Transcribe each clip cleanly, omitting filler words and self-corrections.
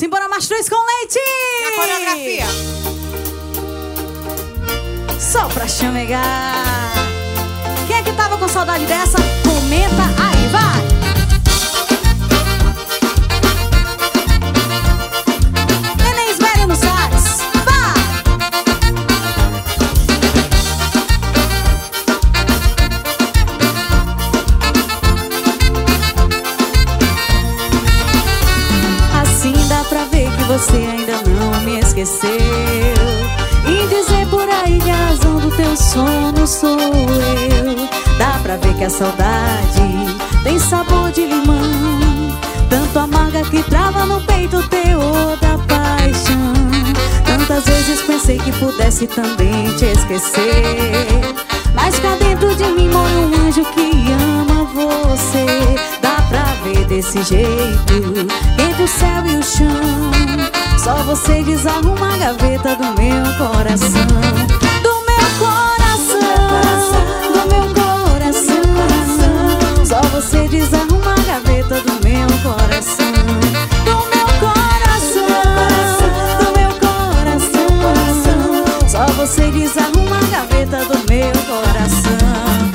Simbora, Mastruz com leite! Na coreografia. Só pra chamegar. Quem é que tava com saudade dessa? Comenta aí, vai! Neném velho no sax, vai! Assim dá pra ver que você ainda não me esqueceu, e dizer por aí que a razão do teu sono sou eu. Dá pra ver que a saudade tem sabor de limão, tanto amarga que trava no peito o teor da paixão. Tantas vezes pensei que pudesse também te esquecer, mas cá dentro de mim mora um anjo que ama você. Dá pra ver desse jeito, entre o céu e o chão. Só você desarruma a gaveta do meu coração. Do meu coração, do meu coração. Só você desarruma a gaveta do meu coração. Do meu coração, do meu coração. Só você desarruma a gaveta do meu coração.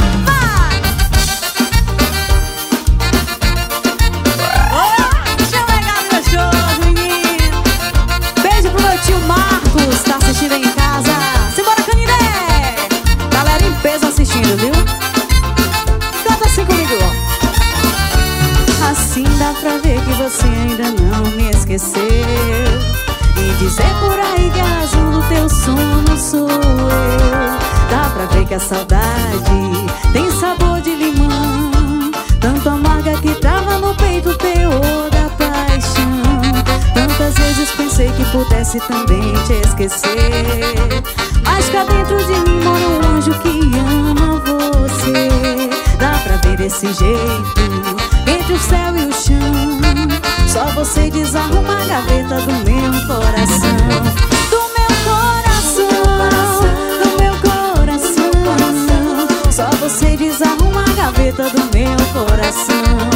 Tio Marcos tá assistindo aí em casa. Simbora, Canindé! Galera em peso assistindo, viu? Canta assim comigo, ó. Assim dá pra ver que você ainda não me esqueceu, e dizer por aí que a razão do teu sono sou eu. Dá pra ver que a saudade tem sabor de limão, tanto amarga que trava no peito o teor da paixão. Tantas vezes pensei que pudesse também te esquecer, mas cá dentro de mim mora um anjo que ama você. Dá pra ver desse jeito, entre o céu e o chão. Só você desarruma a gaveta do meu coração. Do meu coração, do meu coração. Só você desarruma a gaveta do meu coração.